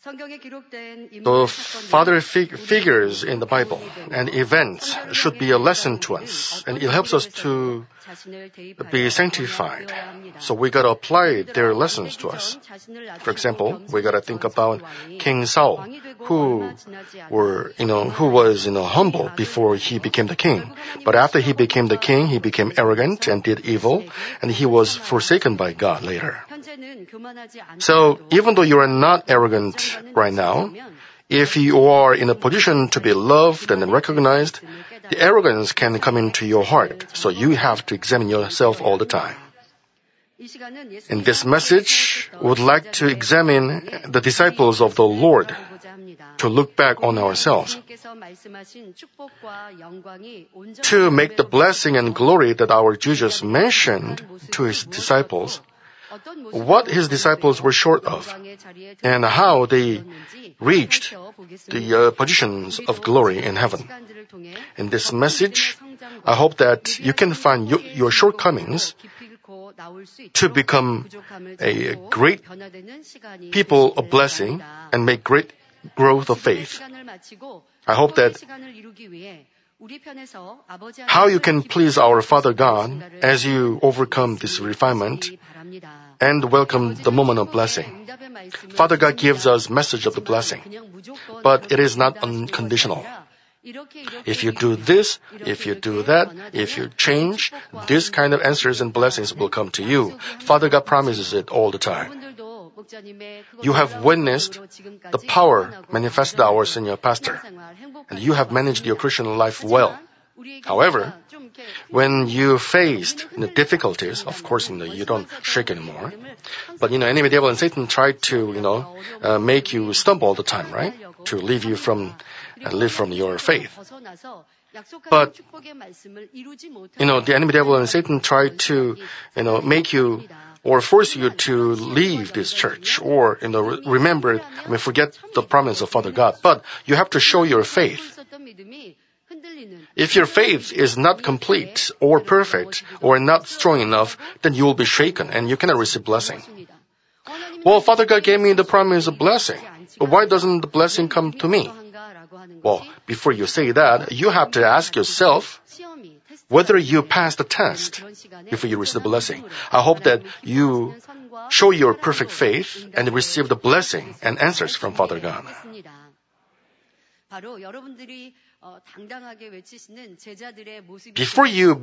The father figures in the Bible and events should be a lesson to us, and it helps us to be sanctified. So we gotta apply their lessons to us. For example, we gotta think about King Saul, who was humble before he became the king. But after he became the king, he became arrogant and did evil, and he was forsaken by God later. So even though you are not arrogant right now, if you are in a position to be loved and recognized, the arrogance can come into your heart. So you have to examine yourself all the time. In this message, we would like to examine the disciples of the Lord, to look back on ourselves, to make the blessing and glory that our Jesus mentioned to his disciples, what his disciples were short of, and how they reached the positions of glory in heaven. In this message, I hope that you can find your shortcomings to become a great people of blessing and make great growth of faith. I hope that how you can please our Father God as you overcome this refinement and welcome the moment of blessing. Father God gives us message of the blessing, but it is not unconditional. If you do this, if you do that, if you change, this kind of answers and blessings will come to you. Father God promises it all the time. You have witnessed the power manifested our senior pastor, and you have managed your Christian life well. However, when you faced the difficulties, of course, you don't shake anymore. But, enemy, devil, and Satan try to, make you stumble all the time, right? To leave you from your faith. But, the enemy, devil, and Satan try to, make you or force you to leave this church or, forget the promise of Father God. But you have to show your faith. If your faith is not complete or perfect or not strong enough, then you will be shaken and you cannot receive blessing. Well, Father God gave me the promise of blessing, but why doesn't the blessing come to me? Well, before you say that, you have to ask yourself whether you pass the test before you receive the blessing. I hope that you show your perfect faith and receive the blessing and answers from Father God. Before you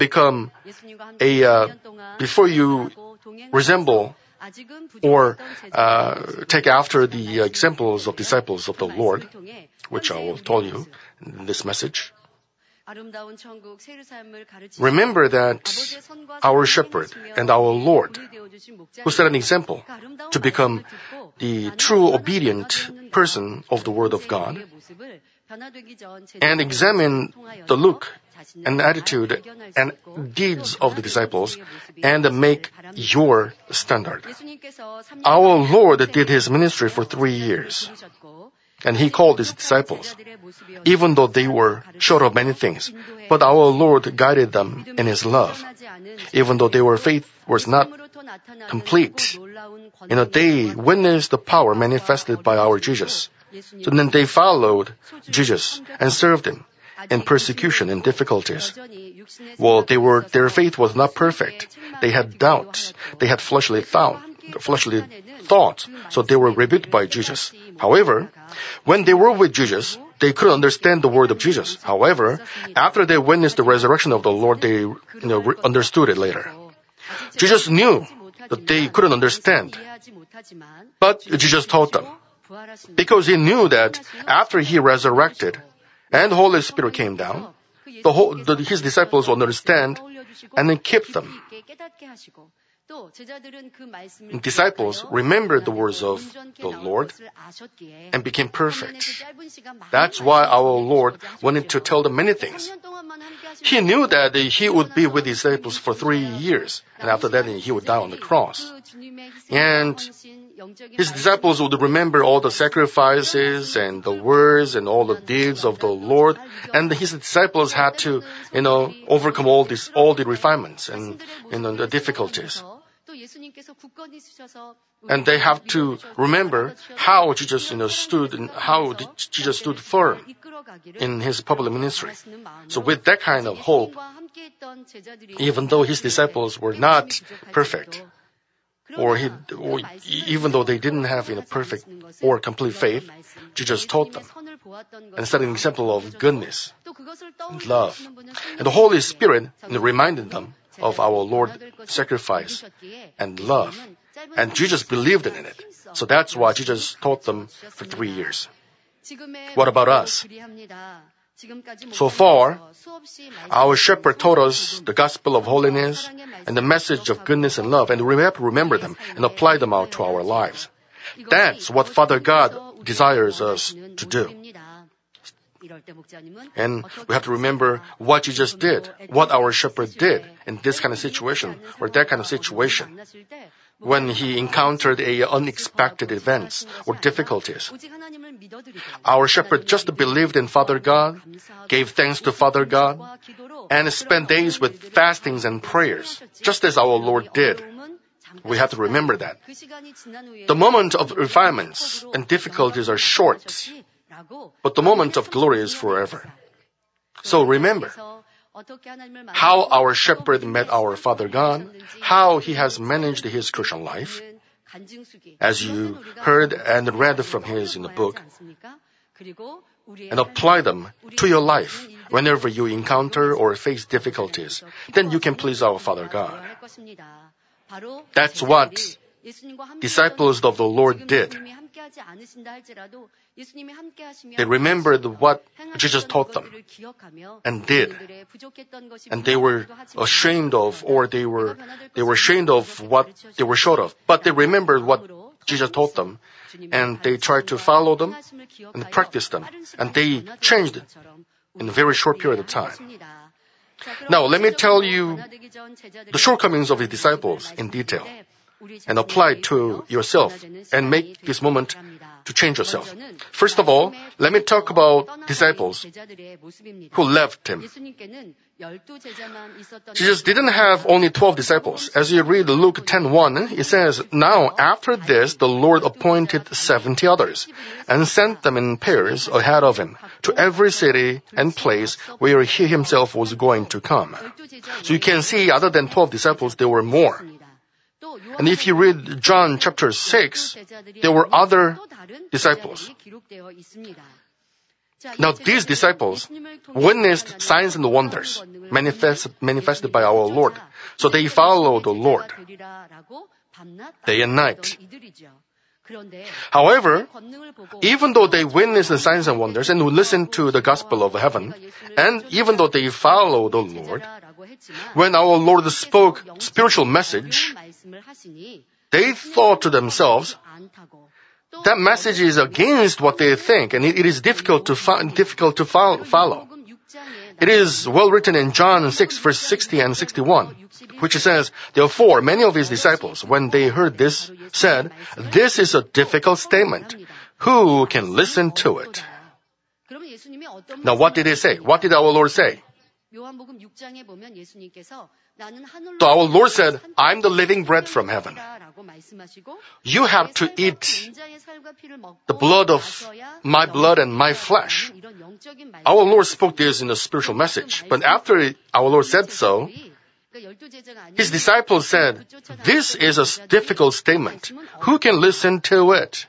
resemble or take after the examples of disciples of the Lord, which I will tell you in this message, remember that our shepherd and our Lord, who set an example to become the true obedient person of the Word of God, and examine the look and attitude and deeds of the disciples and make your standard. Our Lord did his ministry for 3 years. And he called his disciples, even though they were short of many things. But our Lord guided them in his love. Even though their faith was not complete, they witnessed the power manifested by our Jesus. So then they followed Jesus and served him in persecution and difficulties. Well, their faith was not perfect. They had doubts. They had fleshly thoughts. So they were rebuked by Jesus. However, when they were with Jesus, they couldn't understand the word of Jesus. However, after they witnessed the resurrection of the Lord, they understood it later. Jesus knew that they couldn't understand, but Jesus taught them. Because he knew that after he resurrected and the Holy Spirit came down, his disciples would understand and then keep them. Disciples remembered the words of the Lord and became perfect. That's why our Lord wanted to tell them many things. He knew that he would be with his disciples for 3 years, and after that he would die on the cross. And his disciples would remember all the sacrifices and the words and all the deeds of the Lord, and his disciples had to, overcome all the refinements and the difficulties. And they have to remember how Jesus stood and how Jesus stood firm in his public ministry. So with that kind of hope, even though his disciples were not perfect, or even though they didn't have perfect or complete faith, Jesus taught them and set an example of goodness and love. And the Holy Spirit reminded them of our Lord's sacrifice and love. And Jesus believed in it. So that's why Jesus taught them for 3 years. What about us? So far, our shepherd taught us the gospel of holiness and the message of goodness and love, and we have to remember them and apply them out to our lives. That's what Father God desires us to do. And we have to remember what Jesus did, what our shepherd did in this kind of situation or that kind of situation when he encountered unexpected events or difficulties. Our shepherd just believed in Father God, gave thanks to Father God, and spent days with fastings and prayers, just as our Lord did. We have to remember that. The moment of refinements and difficulties are short, but the moment of glory is forever. So remember how our shepherd met our Father God, how he has managed his Christian life, as you heard and read from his in the book, and apply them to your life whenever you encounter or face difficulties. Then you can please our Father God. That's what disciples of the Lord did. They remembered what Jesus taught them and did. And they were ashamed of, or they were ashamed of what they were short of. But they remembered what Jesus taught them, and they tried to follow them and practice them. And they changed in a very short period of time. Now, let me tell you the shortcomings of the disciples in detail and apply it to yourself and make this moment to change yourself. First of all, let me talk about disciples who left him. Jesus didn't have only 12 disciples. As you read Luke 10:1, it says, "Now after this, the Lord appointed 70 others and sent them in pairs ahead of him to every city and place where he himself was going to come." So you can see, other than 12 disciples, there were more. And if you read John chapter 6, there were other disciples. Now these disciples witnessed signs and wonders manifested by our Lord. So they followed the Lord day and night. However, even though they witnessed the signs and wonders and listened to the gospel of heaven, and even though they followed the Lord, when our Lord spoke spiritual message, they thought to themselves, that message is against what they think, and it is difficult to follow. It is well written in John 6, verse 60 and 61, which says, "Therefore, many of his disciples, when they heard this, said, 'This is a difficult statement. Who can listen to it?'" Now, what did they say? What did our Lord say? So our Lord said, "I'm the living bread from heaven. You have to eat the blood of my blood and my flesh." Our Lord spoke this in a spiritual message. But after our Lord said so, his disciples said, "This is a difficult statement. Who can listen to it?"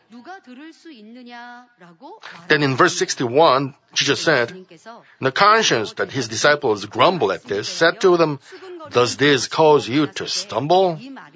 Then in verse 61, Jesus said, "The conscience that his disciples grumbled at this said to them, 'Does this cause you to stumble?'"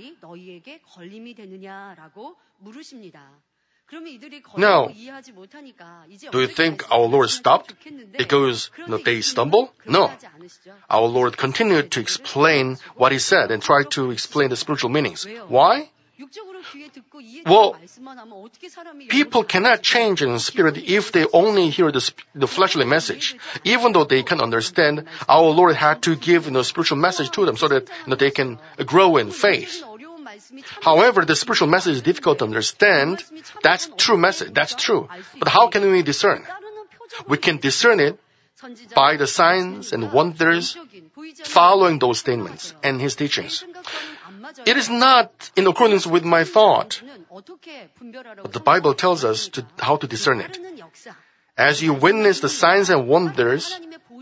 Now, do you think our Lord stopped because they stumble? No. Our Lord continued to explain what he said and tried to explain the spiritual meanings. Why? Well, people cannot change in spirit if they only hear the fleshly message. Even though they can understand, our Lord had to give a spiritual message to them so that they can grow in faith. However, the spiritual message is difficult to understand. That's true message. That's true. But how can we discern? We can discern it by the signs and wonders following those statements and his teachings. it is not in accordance with my thought. But the Bible tells us how to discern it. As you witness the signs and wonders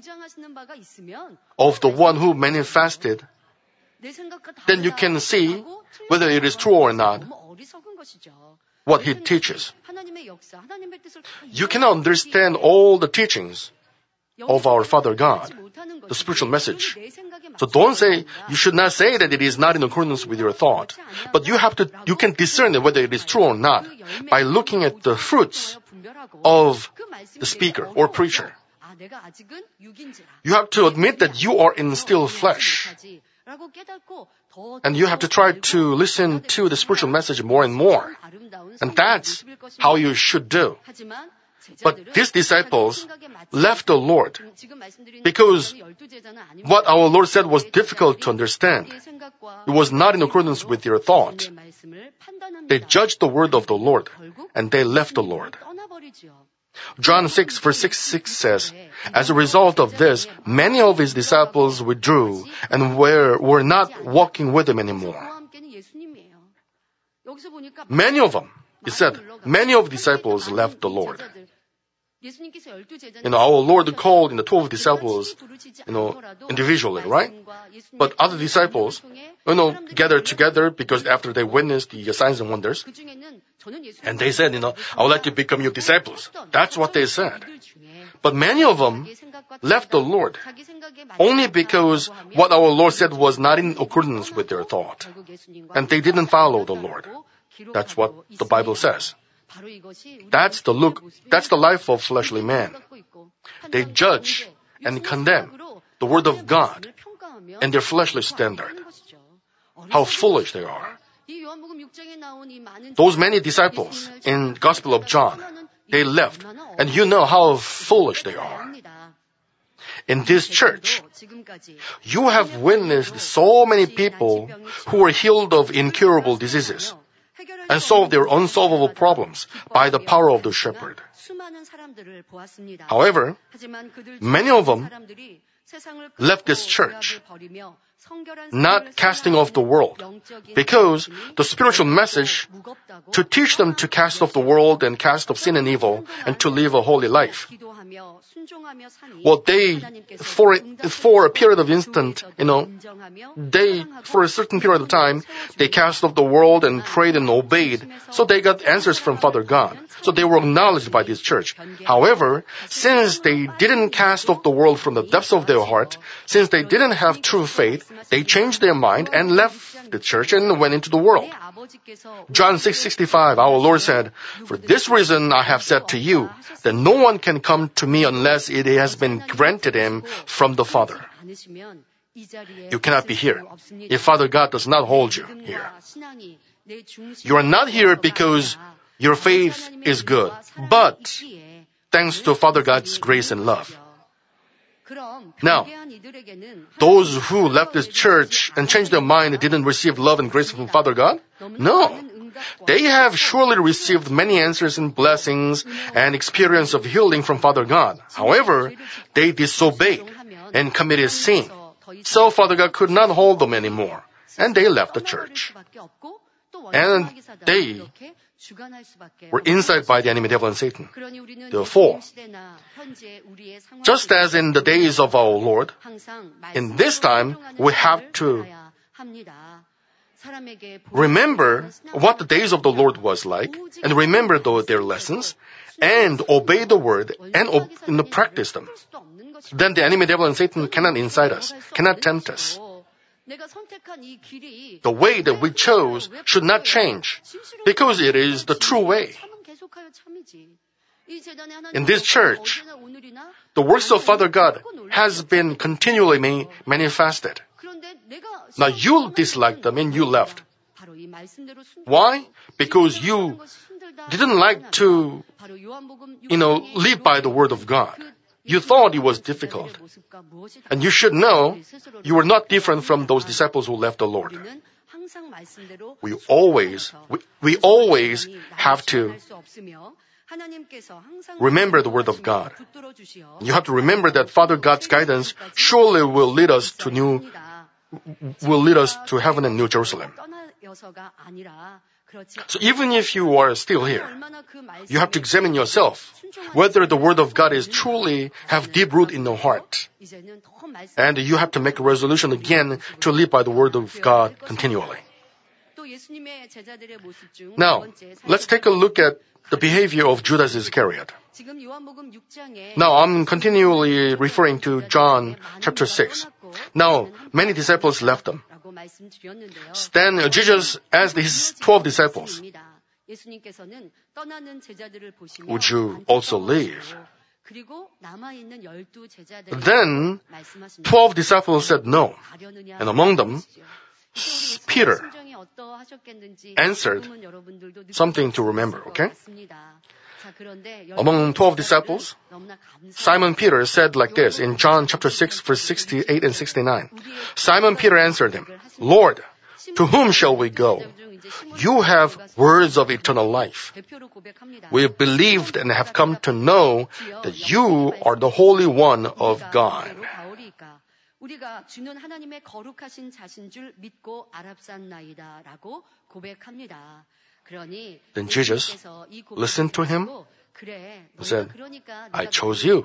of the one who manifested, then you can see whether it is true or not, what he teaches. You cannot understand all the teachings of our Father God, the spiritual message. So you should not say that it is not in accordance with your thought. But you can discern whether it is true or not by looking at the fruits of the speaker or preacher. You have to admit that you are in still flesh. And you have to try to listen to the spiritual message more and more. And that's how you should do. But these disciples left the Lord because what our Lord said was difficult to understand. It was not in accordance with their thought. They judged the word of the Lord and they left the Lord. John 6 verse 6 says, as a result of this, many of his disciples withdrew and were not walking with him anymore. Many of them, it said, many of the disciples left the Lord. Our Lord called 12 disciples, individually, right? But other disciples, gathered together because after they witnessed the signs and wonders, and they said, I would like to become your disciples. That's what they said. But many of them left the Lord only because what our Lord said was not in accordance with their thought. And they didn't follow the Lord. That's what the Bible says. That's the life of fleshly man. They judge and condemn the word of God and their fleshly standard. How foolish they are. Those many disciples in Gospel of John, they left, and you know how foolish they are. In this church, you have witnessed so many people who were healed of incurable diseases and solved their unsolvable problems by the power of the shepherd. However, many of them left this church, not casting off the world, because the spiritual message to teach them to cast off the world and cast off sin and evil and to live a holy life. Well, for a period of instant, for a certain period of time, they cast off the world and prayed and obeyed, so they got answers from Father God. So they were acknowledged by this church. However, since they didn't cast off the world from the depths of their heart, since they didn't have true faith, they changed their mind and left the church and went into the world. John 6:65, our Lord said, "For this reason I have said to you, that no one can come to me unless it has been granted him from the Father." You cannot be here if Father God does not hold you here. You are not here because your faith is good, but thanks to Father God's grace and love. Now, those who left this church and changed their mind didn't receive love and grace from Father God? No. They have surely received many answers and blessings and experience of healing from Father God. However, they disobeyed and committed sin. So Father God could not hold them anymore. And they left the church. And they were incited by the enemy devil and Satan. Therefore, just as in the days of our Lord, in this time we have to remember what the days of the Lord was like, and remember their lessons, and obey the word, and practice them. Then the enemy devil and Satan cannot incite us, cannot tempt us. The way that we chose should not change, because it is the true way. In this church, the works of Father God has been continually manifested. Now you disliked them and you left. Why? Because you didn't like to, live by the word of God. You thought it was difficult. And you should know you were not different from those disciples who left the Lord. We always have to remember the word of God. You have to remember that Father God's guidance surely will lead us to new will lead us to heaven and New Jerusalem. So even if you are still here, you have to examine yourself whether the Word of God is truly have deep root in your heart. And you have to make a resolution again to live by the Word of God continually. Now, let's take a look at the behavior of Judas Iscariot. Now, I'm continually referring to John chapter 6. Now, many disciples left them. Then Jesus asked his 12 disciples, would you also leave? Then 12 disciples said no. And among them, Peter answered something to remember, okay? Among 12 disciples, Simon Peter said like this in John chapter 6, verse 68 and 69. Simon Peter answered him, Lord, to whom shall we go? You have words of eternal life. We have believed and have come to know that you are the Holy One of God. 우리가 주는 하나님의 거룩하신 자신 줄 믿고 알았사나이다라고 고백합니다. Then Jesus listened to him and said, I chose you.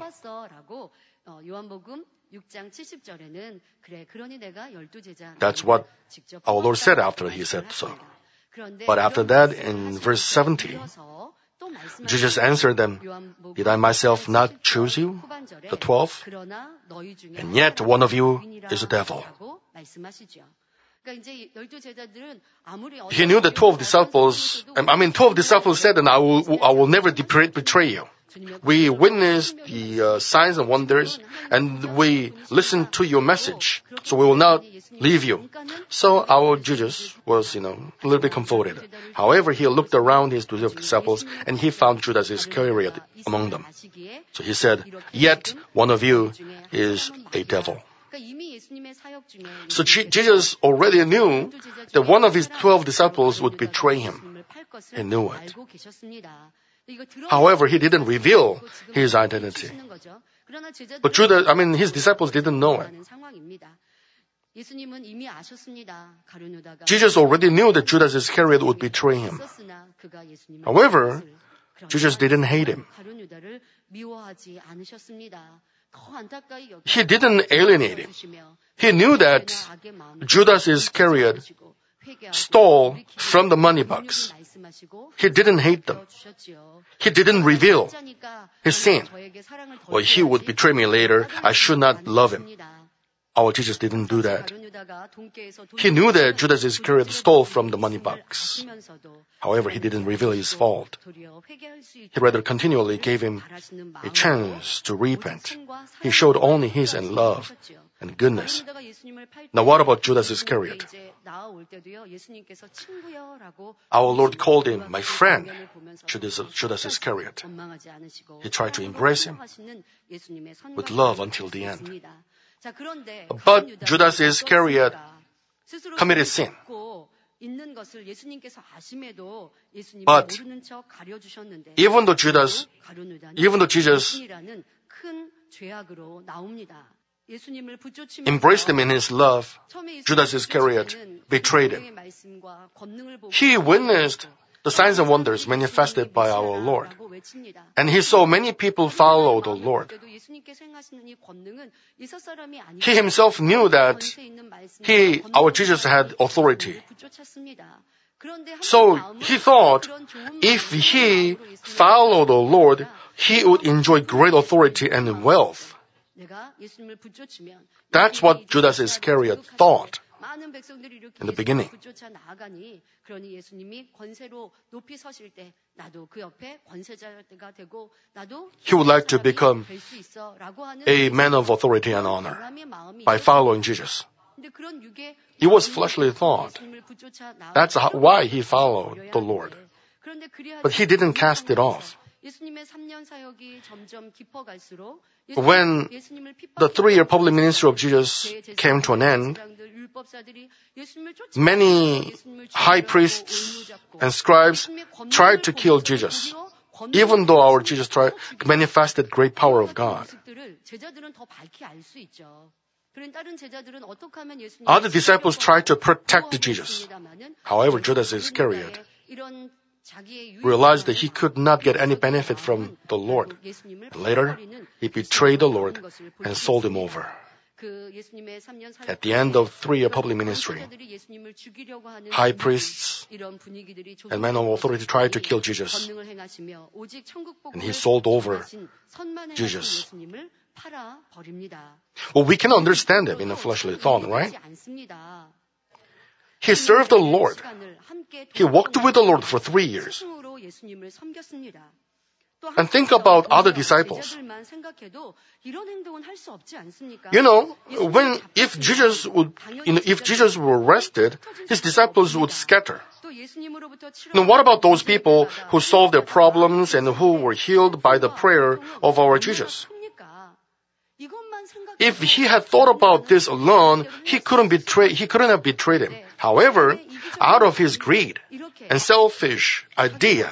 That's what our Lord said after he said so. But after that, in verse 70, Jesus answered them, did I myself not choose you, the 12? And yet one of you is a devil. He knew the 12 disciples, 12 disciples said, and I will never betray you. We witnessed the signs and wonders, and we listened to your message, so we will not leave you. So our Jesus was, a little bit comforted. However, he looked around his 12 disciples, and he found Judas Iscariot among them. So he said, yet one of you is a devil. So Jesus already knew that one of his 12 disciples would betray him. He knew it. However, he didn't reveal his identity. But his disciples didn't know it. Jesus already knew that Judas Iscariot would betray him. However, Jesus didn't hate him. He didn't alienate him. He knew that Judas Iscariot stole from the money box. He didn't hate them. He didn't reveal his sin. Well, he would betray me later. I should not love him. Our Jesus didn't do that. He knew that Judas Iscariot stole from the money box. However, he didn't reveal his fault. He rather continually gave him a chance to repent. He showed only his love and goodness. Now what about Judas Iscariot? Our Lord called him my friend, Judas Iscariot. He tried to embrace him with love until the end. But Judas Iscariot committed sin. But even though Jesus embraced him in his love, Judas Iscariot betrayed him. He witnessed the signs and wonders manifested by our Lord. And he saw many people follow the Lord. He himself knew that our Jesus had authority. So he thought if he followed the Lord, he would enjoy great authority and wealth. That's what Judas Iscariot thought in the beginning. He would like to become a man of authority and honor by following Jesus. It was fleshly thought. That's why he followed the Lord. But he didn't cast it off. When the 3-year public ministry of Jesus came to an end, many high priests and scribes tried to kill Jesus, even though our Jesus manifested great power of God. Other disciples tried to protect Jesus. However, Judas Iscariot realized that he could not get any benefit from the Lord. Later, he betrayed the Lord and sold him over. At the end of 3 year public ministry, high priests and men of authority tried to kill Jesus, and he sold over Jesus. Well, we can understand him in a fleshly thought, right? He served the Lord. He walked with the Lord for 3 years. And think about other disciples. You know, if Jesus were arrested, his disciples would scatter. Now, what about those people who solved their problems and who were healed by the prayer of our Jesus? If he had thought about this alone, he couldn't have betrayed him. However, out of his greed and selfish idea,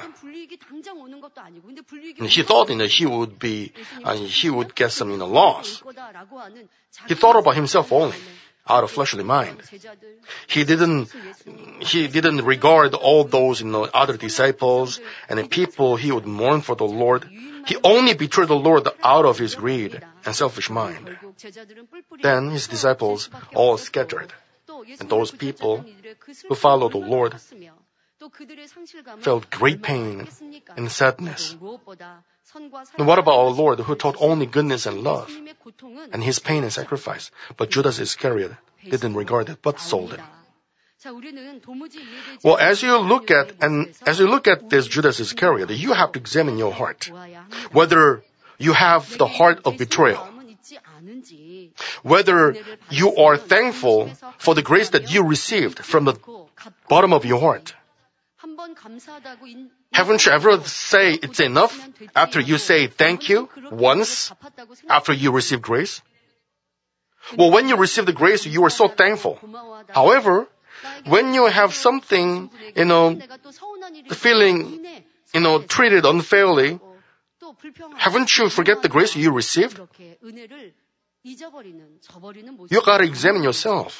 he thought he would get some loss. He thought about himself only, out of fleshly mind. He didn't regard all those other disciples and the people he would mourn for the Lord. He only betrayed the Lord out of his greed and selfish mind. Then his disciples all scattered, and those people who followed the Lord felt great pain and sadness. And what about our Lord, who taught only goodness and love and his pain and sacrifice? But Judas Iscariot didn't regard it, but sold him. Well, as you look at this Judas Iscariot, you have to examine your heart, whether you have the heart of betrayal, whether you are thankful for the grace that you received from the bottom of your heart. Haven't you ever say it's enough after you say thank you once after you receive grace? Well, when you receive the grace, you are so thankful. However, when you have something, feeling, treated unfairly, haven't you forget the grace you received? You gotta examine yourself.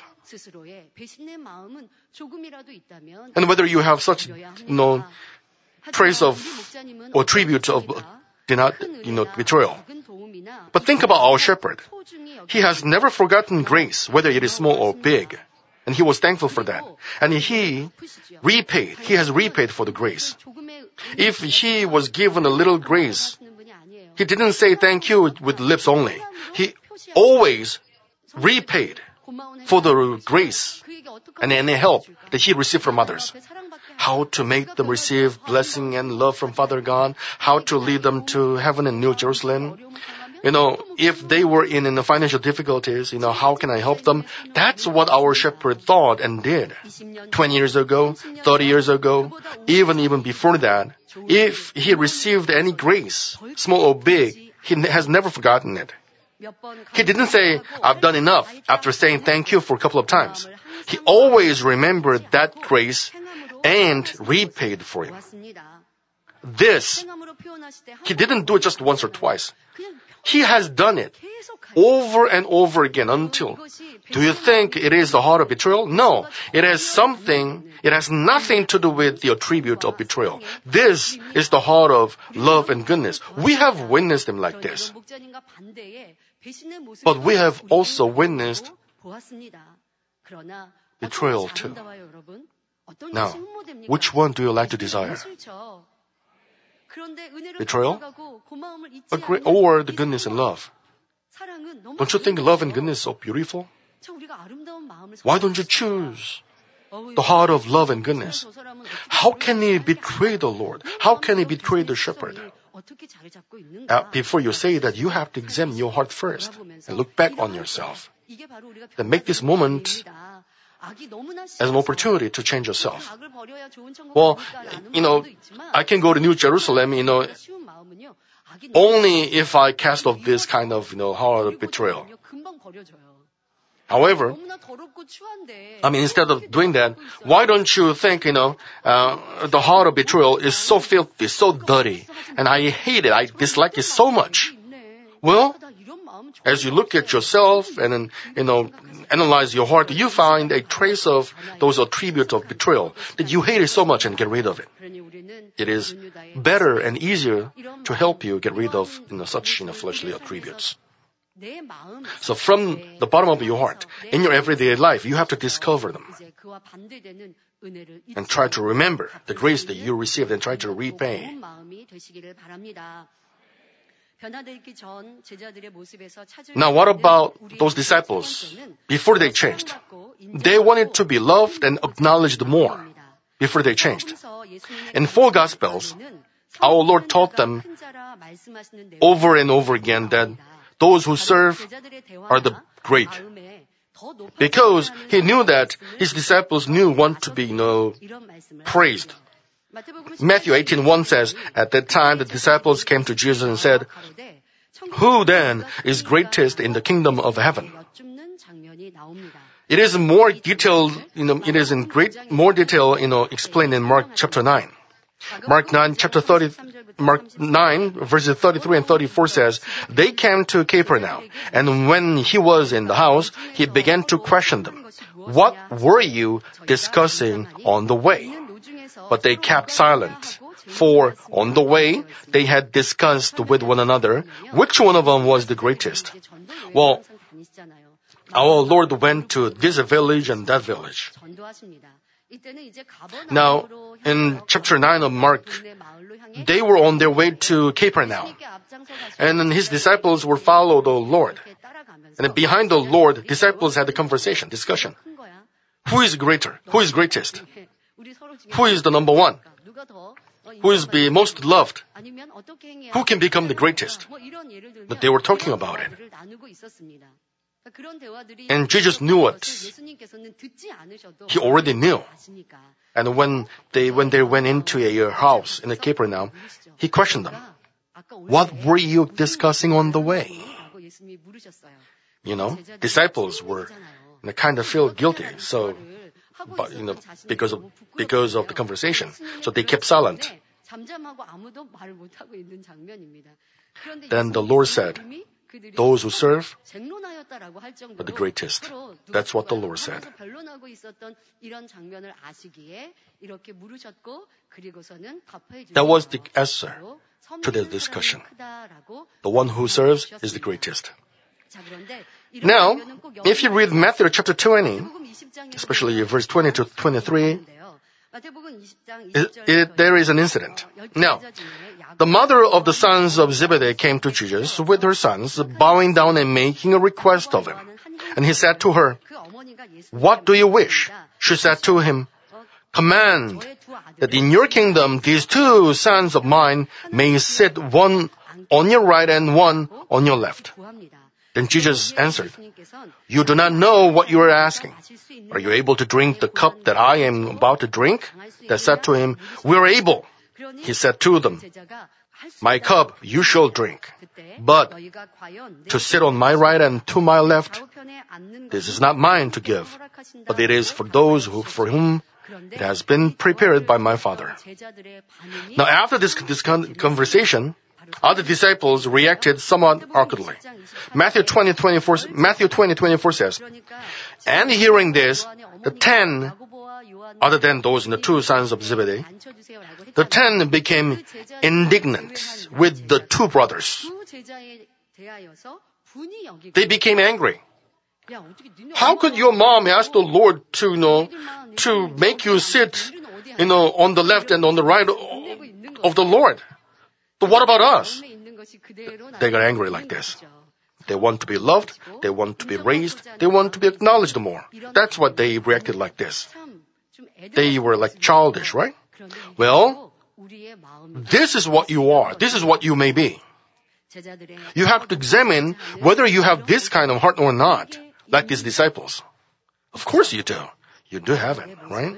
And whether you have such, trace of, or tribute of, betrayal. But think about our shepherd. He has never forgotten grace, whether it is small or big. And he was thankful for that. And he has repaid for the grace. If he was given a little grace, he didn't say thank you with lips only. He always repaid for the grace and any help that he received from others. How to make them receive blessing and love from Father God, how to lead them to heaven and New Jerusalem. If they were in financial difficulties, how can I help them? That's what our shepherd thought and did. 20 years ago, 30 years ago, even before that, if he received any grace, small or big, he has never forgotten it. He didn't say, I've done enough, after saying thank you for a couple of times. He always remembered that grace and repaid for it. This, he didn't do it just once or twice. He has done it over and over again until. Do you think it is the heart of betrayal? No. It has nothing to do with the attribute of betrayal. This is the heart of love and goodness. We have witnessed him like this. But we have also witnessed betrayal too. Now, which one do you like to desire? Betrayal? Or the goodness and love? Don't you think love and goodness are so beautiful? Why don't you choose the heart of love and goodness? How can he betray the Lord? How can he betray the shepherd? Before you say that, you have to examine your heart first and look back on yourself. Then make this moment as an opportunity to change yourself. Well, I can go to New Jerusalem, only if I cast off this kind of, heart of betrayal. However, instead of doing that, why don't you think, the heart of betrayal is so filthy, so dirty, and I hate it, I dislike it so much. Well, As you look at yourself and, analyze your heart, you find a trace of those attributes of betrayal that you hate it so much and get rid of it. It is better and easier to help you get rid of, such, fleshly attributes. So from the bottom of your heart, in your everyday life, you have to discover them. And try to remember the grace that you received and try to repay. Now what about those disciples before they changed? They wanted to be loved and acknowledged more before they changed. In 4 Gospels, our Lord taught them over and over again that those who serve are the great. Because he knew that his disciples want to be, praised. Matthew 18:1 says, at that time the disciples came to Jesus and said, "Who then is greatest in the kingdom of heaven?" It is more detailed, more detail, explained in Mark chapter 9. Mark 9 verses 33 and 34 says, they came to Capernaum, and when he was in the house, he began to question them. What were you discussing on the way? But they kept silent, for on the way they had discussed with one another which one of them was the greatest. Well, our Lord went to this village and that village. Now, in chapter 9 of Mark, they were on their way to Capernaum, and his disciples were following the Lord. And behind the Lord, disciples had a discussion. Who is greater? Who is greatest? Who is the number one? Who is the most loved? Who can become the greatest? But they were talking about it. And Jesus knew it. He already knew. And when they went into a house in Capernaum, he questioned them. What were you discussing on the way? Disciples were kind of feel guilty. So, but, because of the conversation. So they kept silent. Then the Lord said, those who serve are the greatest. That's what the Lord said. That was the answer to the discussion. The one who serves is the greatest. Now, if you read Matthew chapter 20, especially verse 20 to 23, there is an incident. Now, the mother of the sons of Zebedee came to Jesus with her sons, bowing down and making a request of him. And he said to her, "What do you wish?" She said to him, "Command that in your kingdom these 2 sons of mine may sit, one on your right and one on your left." Then Jesus answered, "You do not know what you are asking. Are you able to drink the cup that I am about to drink?" They said to him, "We are able." He said to them, "My cup you shall drink, but to sit on my right and to my left, this is not mine to give, but it is for those for whom it has been prepared by my Father." Now after this conversation, other disciples reacted somewhat awkwardly. Matthew 20:24 says, and hearing this, the 10, other than those 2 sons of Zebedee, the 10 became indignant with the 2 brothers. They became angry. How could your mom ask the Lord to make you sit, on the left and on the right of the Lord? But what about us? They got angry like this. They want to be loved, they want to be raised, they want to be acknowledged more. That's what they reacted like this. They were like childish, right? Well, this is what you are. This is what you may be. You have to examine whether you have this kind of heart or not, like these disciples. Of course you do. You do have it, right?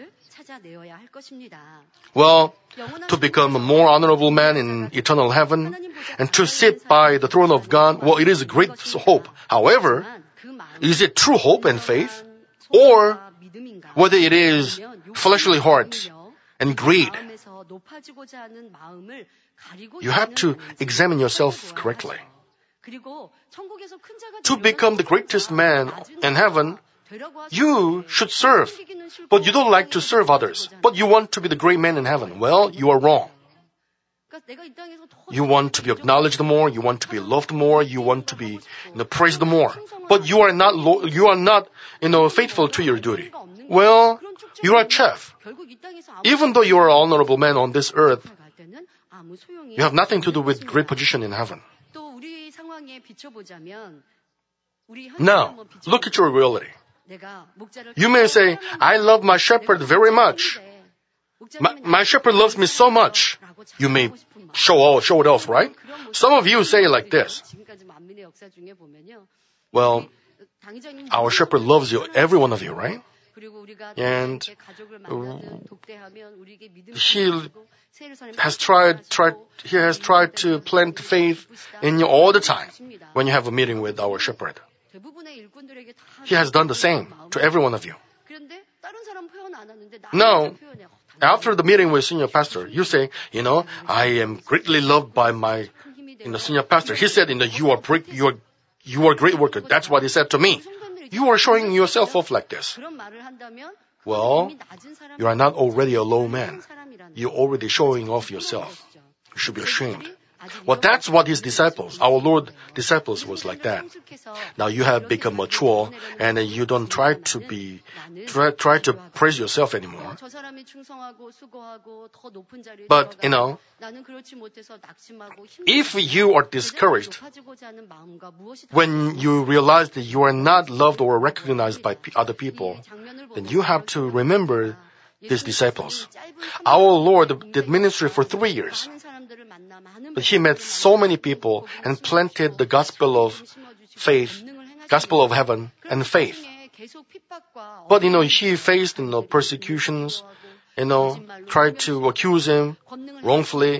Well, to become a more honorable man in eternal heaven and to sit by the throne of God, well, it is a great hope. However, is it true hope and faith? Or whether it is fleshly heart and greed? You have to examine yourself correctly. To become the greatest man in heaven, you should serve. But you don't like to serve others. But you want to be the great man in heaven. Well, you are wrong. You want to be acknowledged more. You want to be loved more. You want to be praised more. But you are not faithful to your duty. Well, you are a chef. Even though you are an honorable man on this earth, you have nothing to do with great position in heaven. Now, look at your reality. You may say, I love my shepherd very much. My shepherd loves me so much. You may show it off, right? Some of you say like this. Well, our shepherd loves you, every one of you, right? And he has tried to plant faith in you all the time when you have a meeting with our shepherd. He has done the same to every one of you. Now, after the meeting with senior pastor, you say, I am greatly loved by my senior pastor. He said, you are a great worker. That's what he said to me. You are showing yourself off like this. Well, you are not already a low man. You're already showing off yourself. You should be ashamed. Well, that's what his disciples, our Lord disciples, was like that. Now you have become mature and you don't try to praise yourself anymore. But, if you are discouraged when you realize that you are not loved or recognized by other people, then you have to remember these disciples. Our Lord did ministry for 3 years. But he met so many people and planted the gospel of faith, gospel of heaven and faith. But, he faced, persecutions, tried to accuse him wrongfully.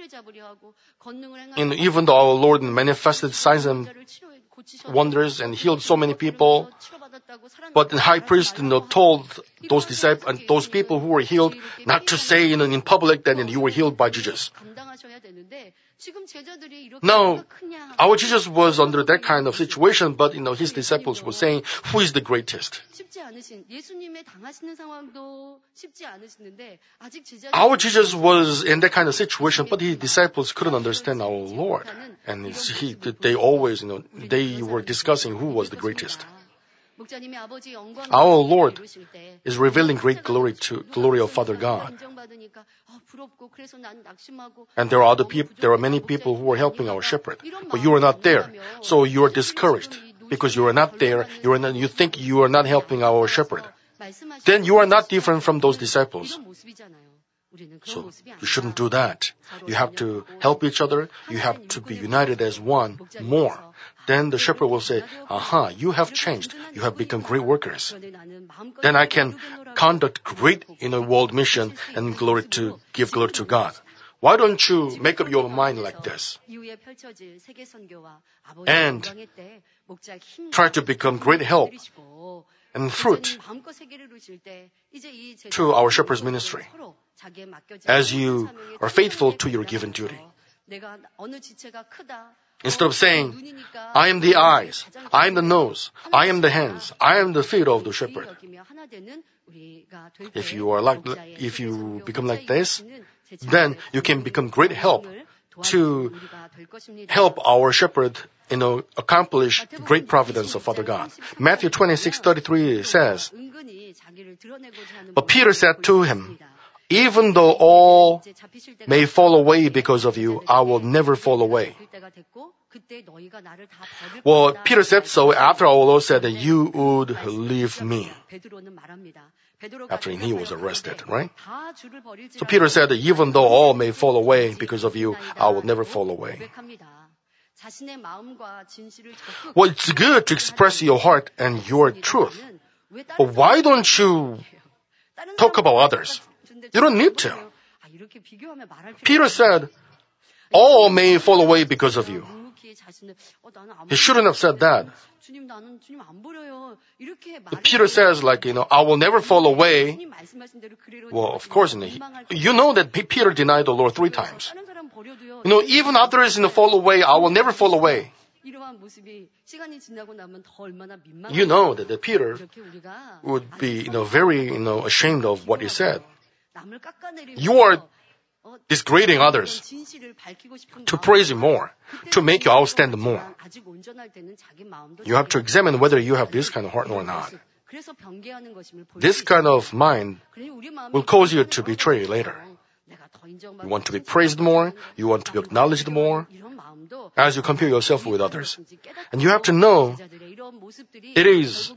Even though our Lord manifested signs and wonders and healed so many people, but the high priest told those disciples and those people who were healed not to say in public that you were healed by Jesus. Now, our Jesus was under that kind of situation, but his disciples were saying, who is the greatest? Our Jesus was in that kind of situation, but his disciples couldn't understand our Lord. And they always, they were discussing who was the greatest. Our Lord is revealing great glory of Father God. And there are many people who are helping our shepherd, but you are not there. So you are discouraged because you are not there. You think you are not helping our shepherd. Then you are not different from those disciples. So you shouldn't do that. You have to help each other. You have to be united as one more. Then the shepherd will say, you have changed. You have become great workers. Then I can conduct great world mission and give glory to God. Why don't you make up your mind like this? And try to become great help and fruit to our shepherd's ministry as you are faithful to your given duty. Instead of saying, I am the eyes, I am the nose, I am the hands, I am the feet of the shepherd. If you become like this, then you can become great help to help our shepherd, accomplish great providence of Father God. Matthew 26:33 says, but Peter said to him, even though all may fall away because of you, I will never fall away. Well, Peter said so after our Lord said that you would leave me. After he was arrested, right? So Peter said that even though all may fall away because of you, I will never fall away. Well, it's good to express your heart and your truth. But why don't you talk about others? You don't need to. Peter said, all may fall away because of you. He shouldn't have said that. Peter says, I will never fall away. Well, of course, you know that Peter denied the Lord 3 times. Even others fall away, I will never fall away. 이러한 모습이 시간이 지나고 나면 더 얼마나 민망한지. You know that Peter 이렇게 우리가 would be, very, ashamed of what he said. 남을 깎아내리면서 You are disgrading others 진실을 밝히고 싶은 to praise you more, to make you outstand more. 아직 온전할 때는 자기 마음도 You have to examine whether you have this kind of heart or not. 그래서 변개하는 것임을 볼 This 수 kind 있어요. of mind 그러니 우리 마음이 will cause you to betray later. 내가 더 인정받고 You want to be praised more, you want to be acknowledged more 이런 마음도 as you compare yourself with others. And you have to know it is,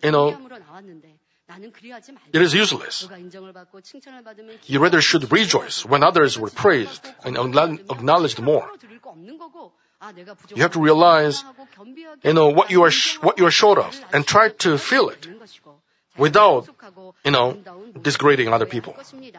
it is useless. You rather should rejoice when others were praised and acknowledged more. You have to realize, what you are short of and try to feel it without, disgrading other people.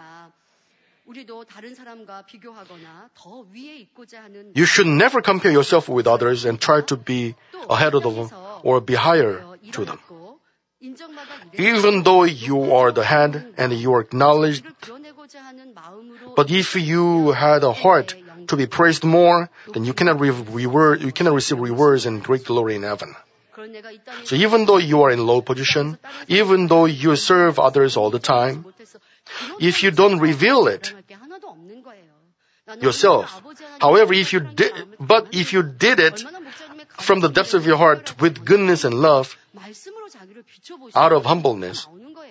You should never compare yourself with others and try to be ahead of them or be higher to them. Even though you are the head and you are acknowledged, but if you had a heart to be praised more, then you cannot receive rewards and great glory in heaven. So even though you are in low position, even though you serve others all the time, if you don't reveal it yourself, however, if you did it from the depths of your heart with goodness and love, out of humbleness,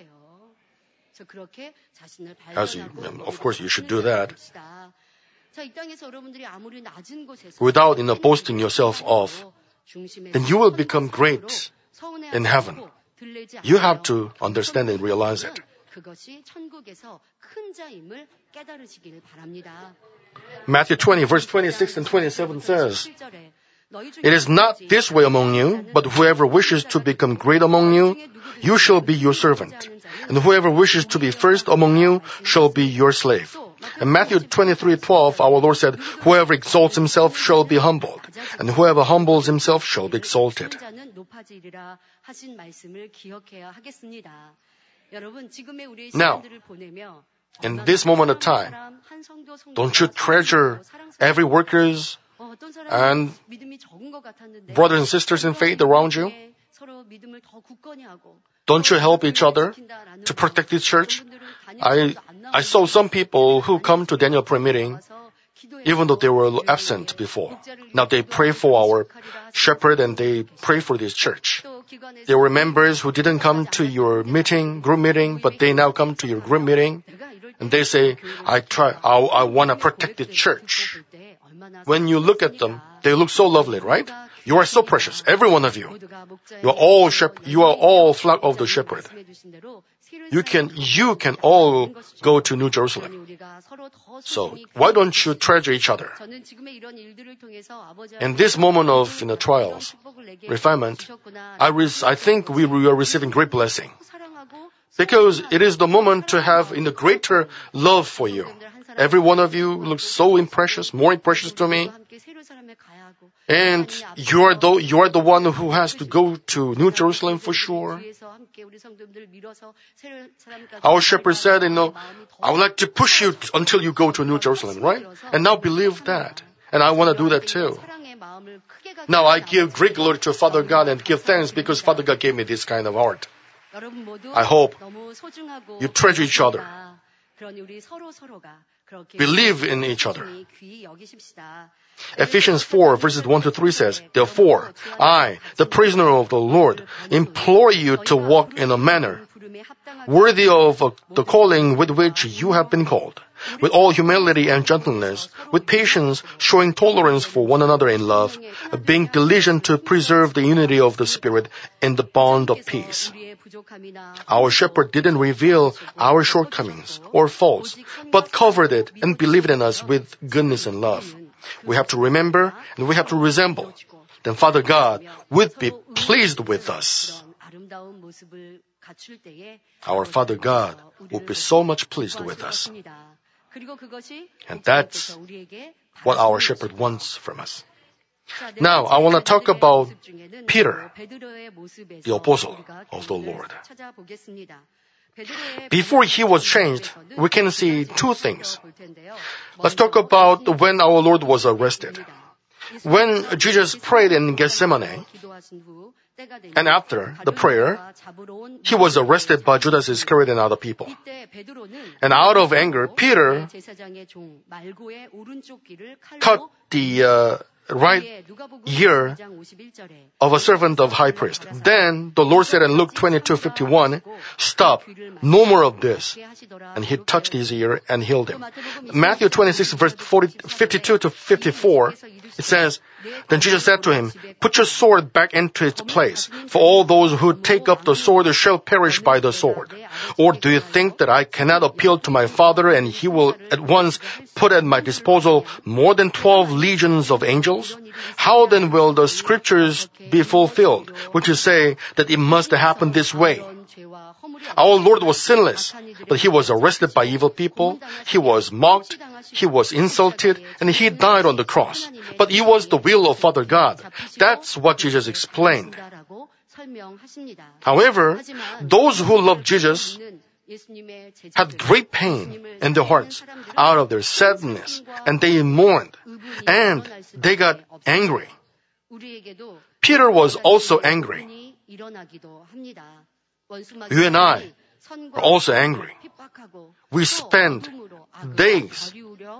of course you should do that, without boasting yourself off, then you will become great in heaven. You have to understand and realize it. Matthew 20, verse 26 and 27 says, "It is not this way among you, but whoever wishes to become great among you, you shall be your servant. And whoever wishes to be first among you shall be your slave." In Matthew 23:12, our Lord said, "Whoever exalts himself shall be humbled, and whoever humbles himself shall be exalted." Now, in this moment of time, don't you treasure every workers and brothers and sisters in faith around you? Don't you help each other to protect this church? I saw some people who come to Daniel prayer meeting even though they were absent before. Now they pray for our shepherd and they pray for this church. There were members who didn't come to your group meeting, but they now come to your group meeting and they say, I want to protect the church. When you look at them, they look so lovely, right? You are so precious, every one of you. You are all flock of the shepherd. You can all go to New Jerusalem. So why don't you treasure each other? In this moment of trials, refinement, I think we are receiving great blessing. Because it is the moment to have greater love for you. Every one of you looks so precious, more precious to me. And you are the one who has to go to New Jerusalem for sure. Our shepherd said, I would like to push you until you go to New Jerusalem, right? And now believe that. And I want to do that too. Now I give great glory to Father God and give thanks because Father God gave me this kind of heart. I hope you treasure each other. Believe in each other. Ephesians 4 verses 1 to 3 says, "Therefore, I, the prisoner of the Lord, implore you to walk in a manner worthy of the calling with which you have been called, with all humility and gentleness, with patience, showing tolerance for one another in love, being diligent to preserve the unity of the Spirit in the bond of peace." Our shepherd didn't reveal our shortcomings or faults, but covered it and believed in us with goodness and love. We have to remember and we have to resemble. Then Father God would be pleased with us. Our Father God would be so much pleased with us. And that's what our shepherd wants from us. Now, I want to talk about Peter, the apostle of the Lord. Before he was changed, we can see two things. Let's talk about when our Lord was arrested. When Jesus prayed in Gethsemane, and after the prayer, he was arrested by Judas Iscariot and other people. And out of anger, Peter cut the right ear of a servant of high priest. Then the Lord said in Luke 22:51, "Stop, no more of this." And he touched his ear and healed him. Matthew 26 verse 52 to 54, it says, "Then Jesus said to him, 'Put your sword back into its place, for all those who take up the sword shall perish by the sword. Or do you think that I cannot appeal to my Father and he will at once put at my disposal more than 12 legions of angels? How then will the scriptures be fulfilled, which say that it must happen this way?' Our Lord was sinless, but he was arrested by evil people, he was mocked, he was insulted, and he died on the cross. But it was the will of Father God. That's what Jesus explained. However, those who loved Jesus had great pain in their hearts out of their sadness, and they mourned, and they got angry. Peter was also angry. You and I are also angry. We spend days,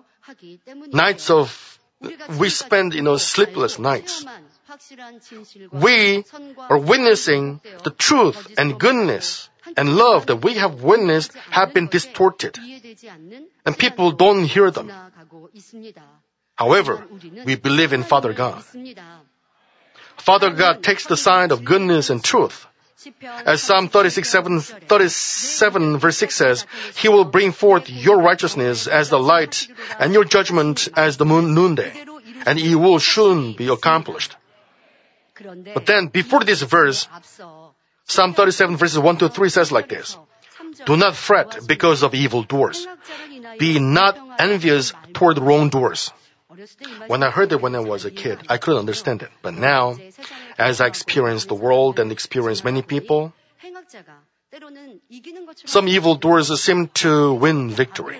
we spend sleepless nights. We are witnessing the truth and goodness and love that we have witnessed have been distorted, and people don't hear them. However, we believe in Father God. Father God takes the side of goodness and truth. As Psalm 37 verse 6 says, "He will bring forth your righteousness as the light and your judgment as the noonday, and it will soon be accomplished." But then, before this verse, Psalm 37 verses 1 to 3 says like this, "Do not fret because of evildoers. Be not envious toward wrongdoers." When I heard it when I was a kid, I couldn't understand it. But now, as I experience the world and experience many people, some evildoers seem to win victory.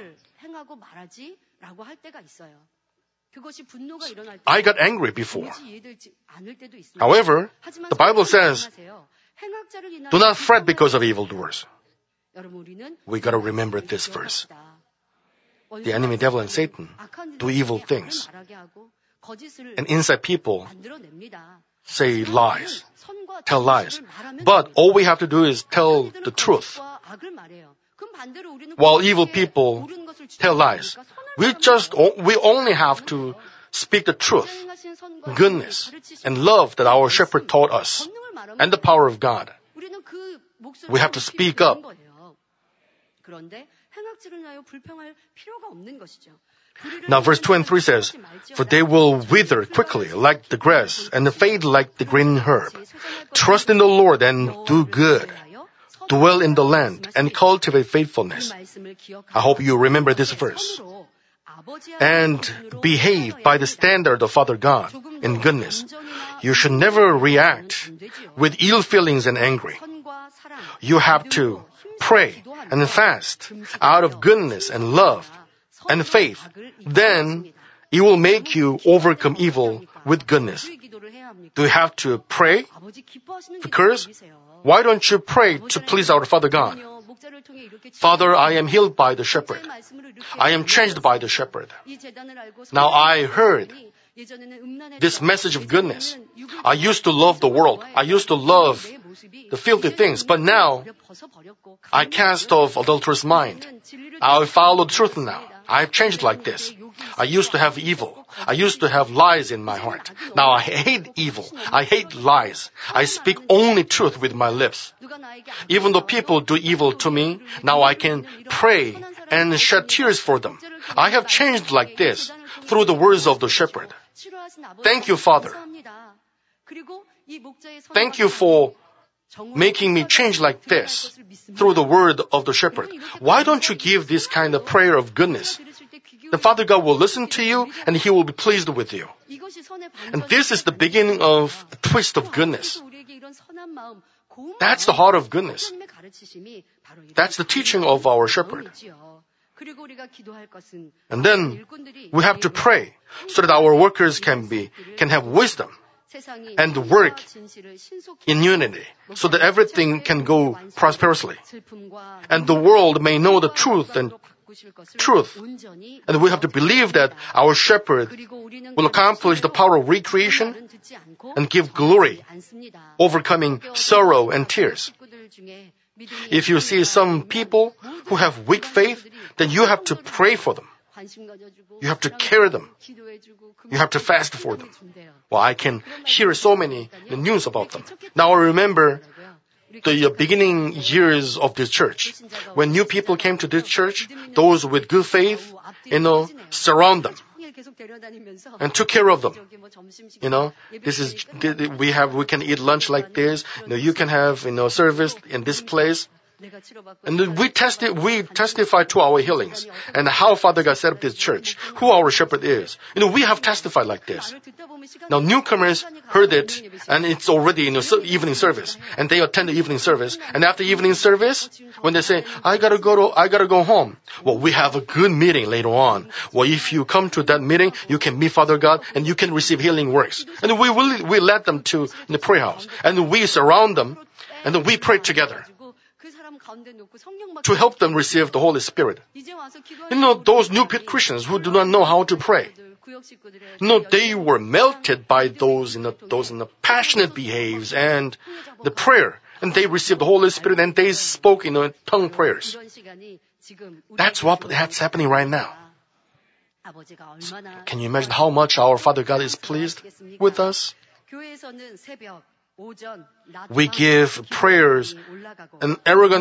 I got angry before. However, the Bible says, "Do not fret because of evildoers." We gotta remember this verse. The enemy devil and Satan do evil things. And inside people say lies, tell lies. But all we have to do is tell the truth. While evil people tell lies, we only have to speak the truth, goodness, and love that our shepherd taught us, and the power of God. We have to speak up. Now verse 2 and 3 says, "For they will wither quickly like the grass and fade like the green herb. Trust in the Lord and do good. Dwell in the land and cultivate faithfulness." I hope you remember this verse. And behave by the standard of Father God in goodness. You should never react with ill feelings and angry. You have to pray and fast out of goodness and love and faith. Then it will make you overcome evil with goodness. Do you have to pray? Because why don't you pray to please our Father God? "Father, I am healed by the shepherd. I am changed by the shepherd. Now I heard this message of goodness. I used to love the world. I used to love the filthy things. But now I cast off adulterous mind. I follow the truth now. I have changed like this. I used to have evil. I used to have lies in my heart. Now I hate evil. I hate lies. I speak only truth with my lips. Even though people do evil to me, now I can pray and shed tears for them. I have changed like this through the words of the shepherd. Thank you, Father. Thank you for making me change like this through the word of the shepherd. Why don't you give this kind of prayer of goodness? The Father God will listen to you and He will be pleased with you. And this is the beginning of a twist of goodness. That's the heart of goodness. That's the teaching of our shepherd. 그리고 우리가 기도할 것은 And then 일꾼들이 we have to pray so that our workers can have wisdom 세상이 and work 진실을 신속히 in unity so that everything can go prosperously. 슬픔과 And the world may know the truth and truth. 온전히 And we have to believe that our shepherd 그리고 우리는 will accomplish the power of recreation 말은 듣지 않고 and give glory, 않습니다. overcoming sorrow and tears. 식구들 중에 믿음이 If you see some people who have weak faith, then you have to pray for them. 관심 가져주고 You have to care them. 기도해주고 You have to fast for them. 준대요. Well, I can hear so many news about them. Now I remember the beginning years of this church. When new people came to this church, those with good faith, surround them 계속 데려다니면서 and took care of them. 저기 뭐 점심시간 We can eat lunch like this. You can have, service in this place. 내가 치료받고 And then we testify to our healings and how Father God set up this church, who our shepherd is. We have testified like this. 말을 듣다 보면 시간이 Now newcomers heard it, and it's already evening service, and they attend the evening service. And after evening service, when they say, I gotta go home. Well, we have a good meeting later on. Well, if you come to that meeting, you can meet Father God, and you can receive healing works. And we led them to the prayer house, and we surround them, and then we pray together 그 사람 가운데 놓고 성령 to help them receive the Holy Spirit. 이제 와서 기도하는 Those new Christians who do not know how to pray. 구역 식구들의 They were melted by those passionate behaves and the prayer. And they received the Holy Spirit and they spoke tongue prayers. 이런 시간이 지금 That's happening right now. 아버지가 얼마나 Can you imagine how much our Father God is pleased with us? 교회에서는 새벽 오전 We give prayers and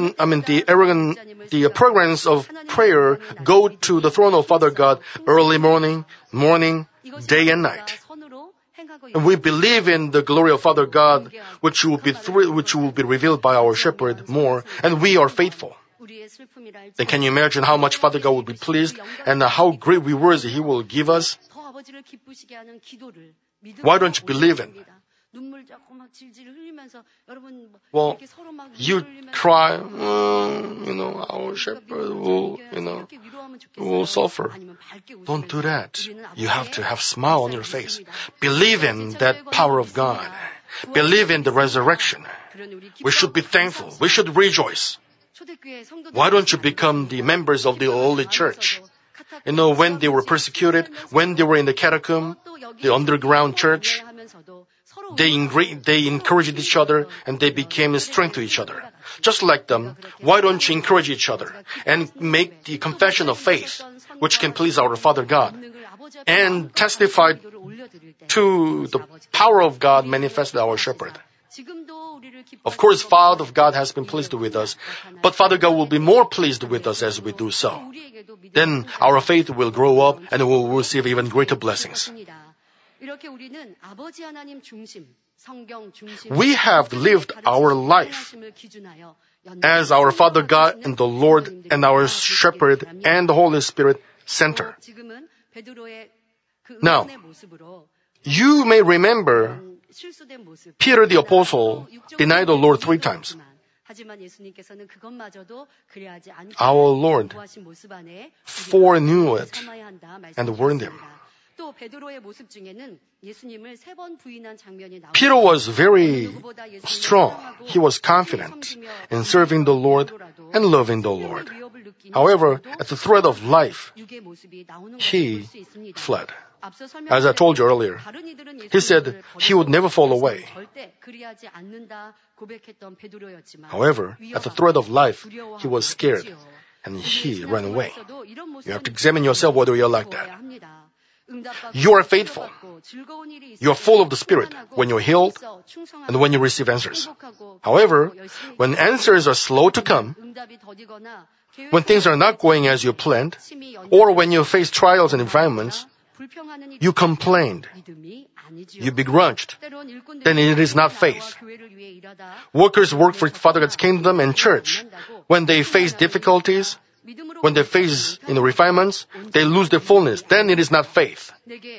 the programs of prayer go to the throne of Father God early morning, day and night. And we believe in the glory of Father God, which will be revealed by our shepherd more, and we are faithful. Then can you imagine how much Father God will be pleased and how great rewards He will give us? Why don't you believe it? Well, you cry, our shepherd will suffer. Don't do that. You have to have a smile on your face. Believe in that power of God. Believe in the resurrection. We should be thankful. We should rejoice. Why don't you become the members of the early church? When they were persecuted, when they were in the catacomb, the underground church, they encouraged each other and they became a strength to each other. Just like them, why don't you encourage each other and make the confession of faith, which can please our Father God, and testify to the power of God manifested our shepherd. Of course, Father of God has been pleased with us, but Father God will be more pleased with us as we do so. Then our faith will grow up and we will receive even greater blessings. We have lived our life as our Father God and the Lord and our Shepherd and the Holy Spirit center. Now, you may remember Peter the Apostle denied the Lord 3 times. Our Lord foreknew it and warned him. Peter was very strong. He was confident in serving the Lord and loving the Lord. However, at the threat of life, he fled. As I told you earlier, he said he would never fall away. However, at the threat of life, he was scared and he ran away. You have to examine yourself whether you're like that. You are faithful. You are full of the Spirit when you're healed and when you receive answers. However, when answers are slow to come, when things are not going as you planned, or when you face trials and environments, you complained, you begrudged, then it is not faith. Workers work for Father God's kingdom and church. When they face difficulties, when they face refinements, they lose their fullness. Then it is not faith.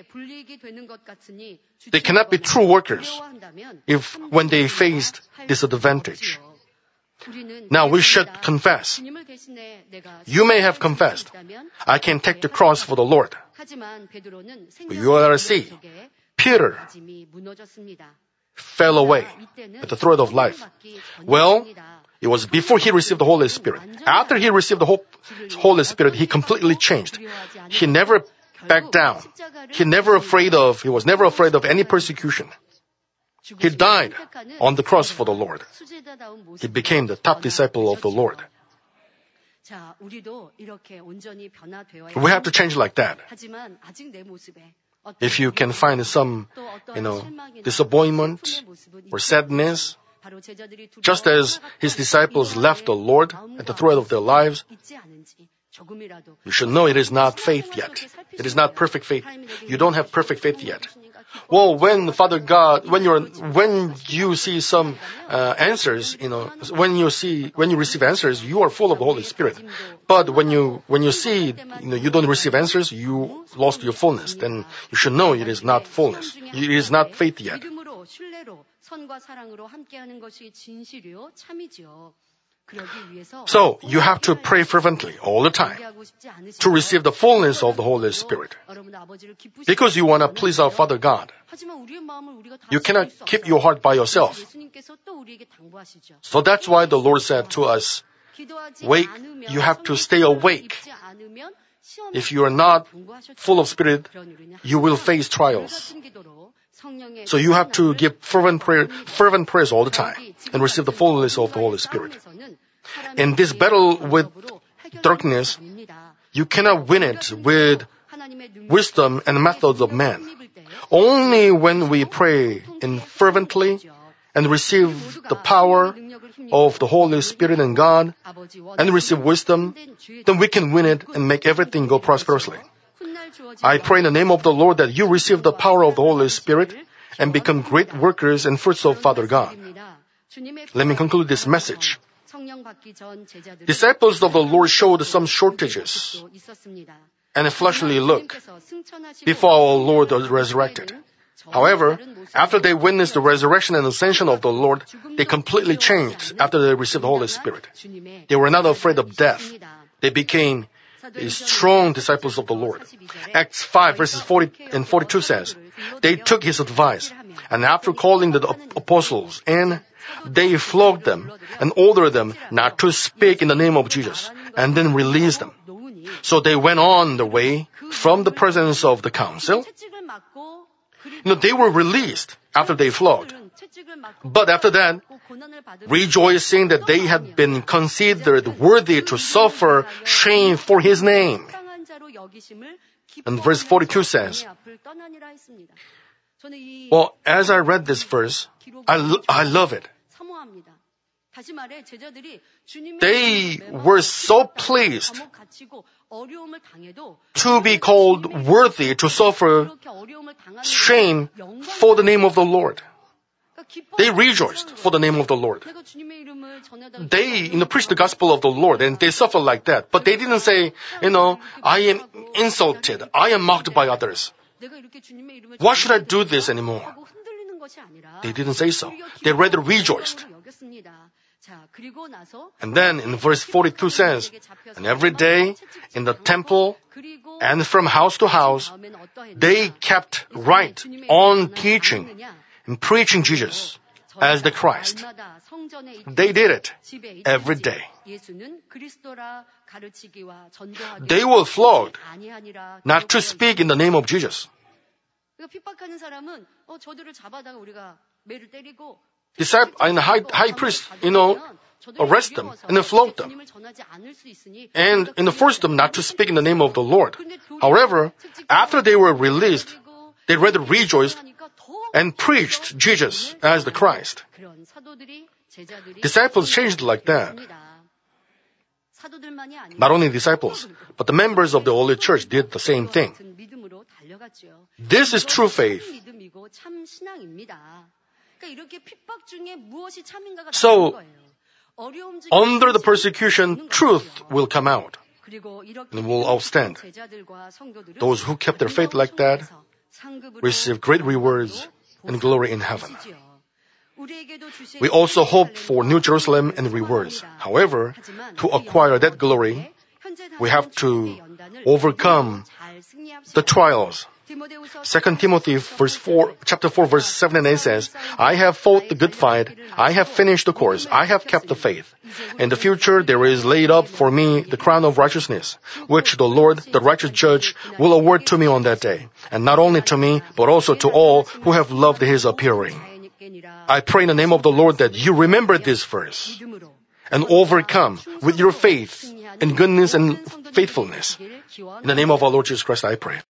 They cannot be true workers when they faced disadvantage. Now we should confess. You may have confessed, I can take the cross for the Lord. But you gotta see, Peter fell away at the thread of life. Well, it was before he received the Holy Spirit. After he received the Holy Spirit, he completely changed. He never backed down. He was never afraid of any persecution. He died on the cross for the Lord. He became the top disciple of the Lord. We have to change like that. If you can find some, disappointment or sadness, just as his disciples left the Lord at the thread of their lives, you should know it is not faith yet. It is not perfect faith. You don't have perfect faith yet. Well, when Father God, when you see some answers, when you receive answers, you are full of the Holy Spirit. But when you see, you don't receive answers, you lost your fullness. Then you should know it is not fullness. It is not faith yet. So, you have to pray fervently all the time to receive the fullness of the Holy Spirit. Because you want to please our Father God. You cannot keep your heart by yourself. So that's why the Lord said to us, wake, you have to stay awake. If you are not full of Spirit, you will face trials. So you have to give fervent prayers all the time and receive the fullness of the Holy Spirit. In this battle with darkness, you cannot win it with wisdom and methods of man. Only when we pray fervently and receive the power of the Holy Spirit and God and receive wisdom, then we can win it and make everything go prosperously. I pray in the name of the Lord that you receive the power of the Holy Spirit and become great workers and fruits of Father God. Let me conclude this message. Disciples of the Lord showed some shortages and a fleshly look before our Lord was resurrected. However, after they witnessed the resurrection and ascension of the Lord, they completely changed after they received the Holy Spirit. They were not afraid of death. They became strong disciples of the Lord. Acts 5 verses 40 and 42 says, they took his advice, and after calling the apostles in, they flogged them and ordered them not to speak in the name of Jesus, and then released them. So they went on their way from the presence of the council. They were released after they flogged. But after that, rejoicing that they had been considered worthy to suffer shame for his name. And verse 42 says, well, as I read this verse, I love it. They were so pleased to be called worthy to suffer shame for the name of the Lord. They rejoiced for the name of the Lord. They preached the gospel of the Lord and they suffered like that. But they didn't say, I am insulted. I am mocked by others. Why should I do this anymore? They didn't say so. They rather rejoiced. And then in verse 42 says, and every day in the temple and from house to house, they kept right on teaching and preaching Jesus as the Christ. They did it every day. They were flogged not to speak in the name of Jesus. And the high priest, arrest them and then flog them. And forced them not to speak in the name of the Lord. However, after they were released, they rather rejoiced and preached Jesus as the Christ. Disciples changed like that. Not only disciples, but the members of the Holy Church did the same thing. This is true faith. So, under the persecution, truth will come out and will outstand. Those who kept their faith like that receive great rewards and glory in heaven. We also hope for New Jerusalem and rewards. However, to acquire that glory, we have to overcome the trials. 2 Timothy chapter 4, verse 7 and 8 says, I have fought the good fight, I have finished the course, I have kept the faith. In the future there is laid up for me the crown of righteousness, which the Lord, the righteous judge, will award to me on that day. And not only to me, but also to all who have loved his appearing. I pray in the name of the Lord that you remember this verse and overcome with your faith in goodness and faithfulness. In the name of our Lord Jesus Christ, I pray.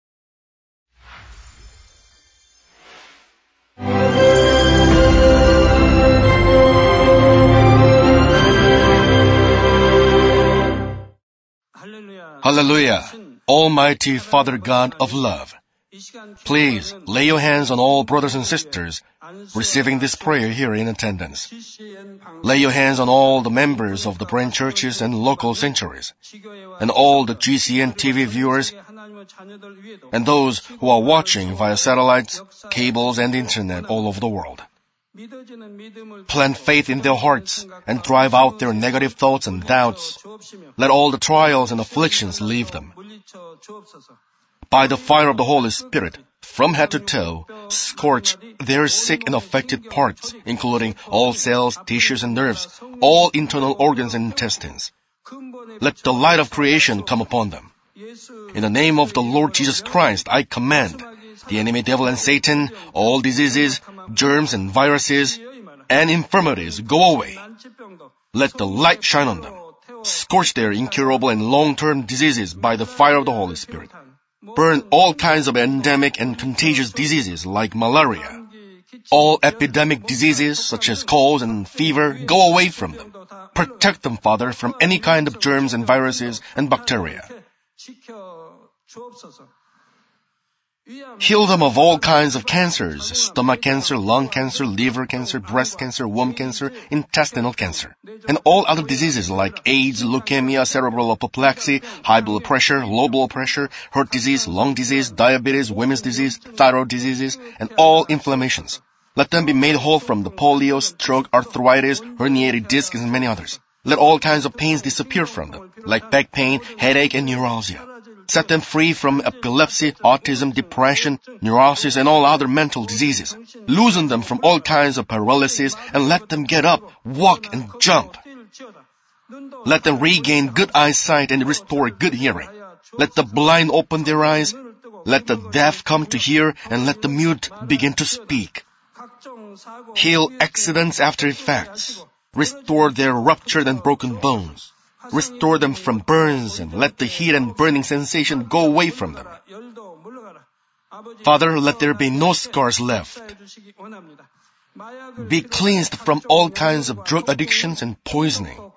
Hallelujah, Almighty Father God of love. Please lay your hands on all brothers and sisters receiving this prayer here in attendance. Lay your hands on all the members of the branch churches and local sanctuaries, and all the GCN TV viewers, and those who are watching via satellites, cables, and internet all over the world. Plant faith in their hearts and drive out their negative thoughts and doubts. Let all the trials and afflictions leave them. By the fire of the Holy Spirit, from head to toe, scorch their sick and affected parts, including all cells, tissues, and nerves, all internal organs and intestines. Let the light of creation come upon them. In the name of the Lord Jesus Christ, I command the enemy devil and Satan, all diseases, germs and viruses, and infirmities go away. Let the light shine on them. Scorch their incurable and long-term diseases by the fire of the Holy Spirit. Burn all kinds of endemic and contagious diseases like malaria. All epidemic diseases such as colds and fever, go away from them. Protect them, Father, from any kind of germs and viruses and bacteria. Heal them of all kinds of cancers, stomach cancer, lung cancer, liver cancer, breast cancer, womb cancer, intestinal cancer, and all other diseases like AIDS, leukemia, cerebral apoplexy, high blood pressure, low blood pressure, heart disease, lung disease, diabetes, women's disease, thyroid diseases, and all inflammations. Let them be made whole from the polio, stroke, arthritis, herniated discs, and many others. Let all kinds of pains disappear from them, like back pain, headache, and neuralgia. Set them free from epilepsy, autism, depression, neurosis, and all other mental diseases. Loosen them from all kinds of paralysis and let them get up, walk, and jump. Let them regain good eyesight and restore good hearing. Let the blind open their eyes. Let the deaf come to hear, and let the mute begin to speak. Heal accidents after effects. Restore their ruptured and broken bones. Restore them from burns and let the heat and burning sensation go away from them. Father, let there be no scars left. Be cleansed from all kinds of drug addictions and poisoning.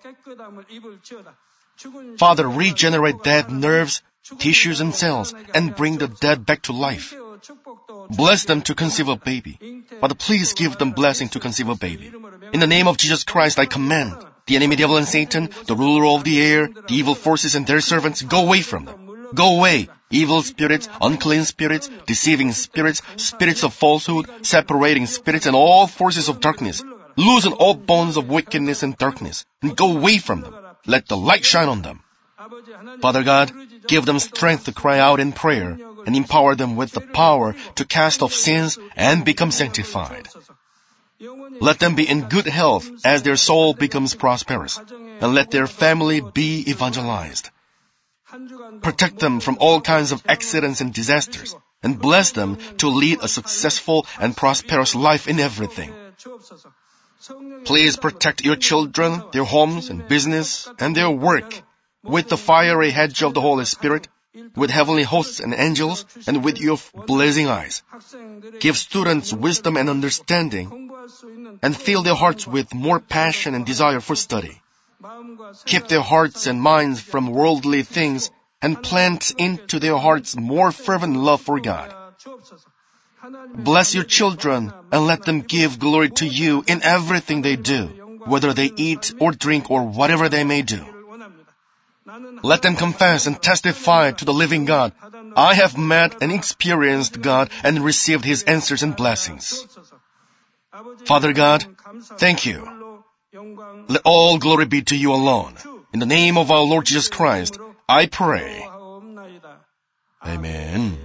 Father, regenerate dead nerves, tissues, and cells and bring the dead back to life. Bless them to conceive a baby. Father, please give them blessing to conceive a baby. In the name of Jesus Christ, I command the enemy devil and Satan, the ruler of the air, the evil forces and their servants, go away from them. Go away, evil spirits, unclean spirits, deceiving spirits, spirits of falsehood, separating spirits, and all forces of darkness. Loosen all bonds of wickedness and darkness, and go away from them. Let the light shine on them. Father God, give them strength to cry out in prayer, and empower them with the power to cast off sins and become sanctified. Let them be in good health as their soul becomes prosperous, and let their family be evangelized. Protect them from all kinds of accidents and disasters, and bless them to lead a successful and prosperous life in everything. Please protect your children, their homes and business, and their work with the fiery hedge of the Holy Spirit, with heavenly hosts and angels, and with your blazing eyes. Give students wisdom and understanding, and fill their hearts with more passion and desire for study. Keep their hearts and minds from worldly things, and plant into their hearts more fervent love for God. Bless your children, and let them give glory to you in everything they do, whether they eat or drink or whatever they may do. Let them confess and testify to the living God, I have met and experienced God and received His answers and blessings. Father God, thank you. Let all glory be to you alone. In the name of our Lord Jesus Christ, I pray. Amen.